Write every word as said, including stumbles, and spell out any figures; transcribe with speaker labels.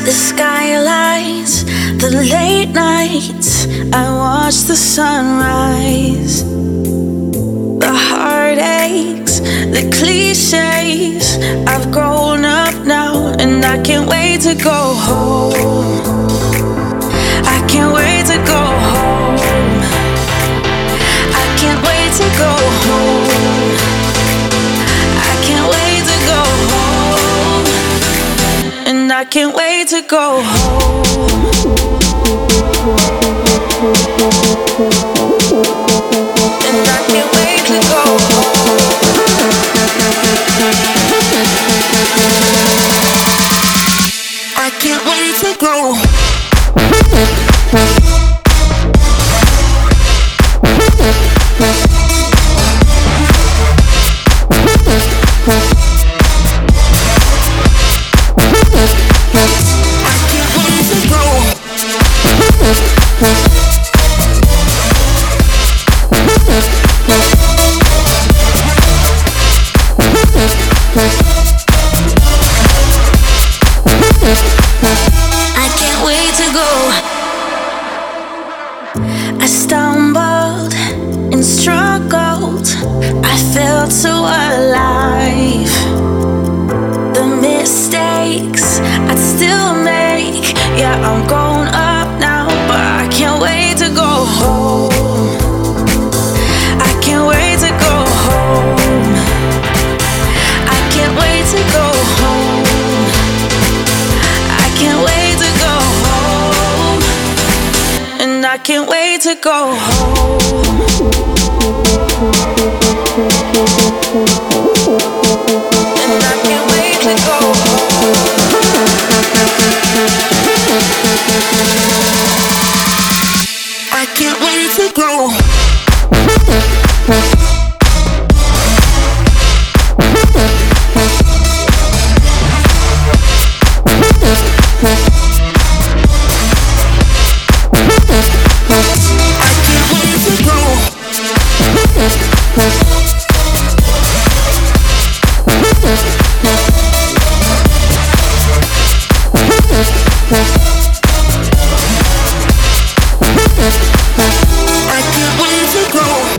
Speaker 1: skylines, the late nights, I watch the sunrise. The heartaches, the cliches, I've grown up now and I can't wait to go home. I can't wait to go home. I can't wait to go home. I can't wait to go home. And I can't wait to go home. And I can't wait to go home. I can't wait to go. I stumbled and struggled, I felt so alive. The mistakes I'd still make, yeah, I'm grown up now, but I can't wait to go home. I can't wait to go home. I can't wait to go home. I can't wait to go home. And I can't wait to go home. And I can't wait to go home. I can't wait to go.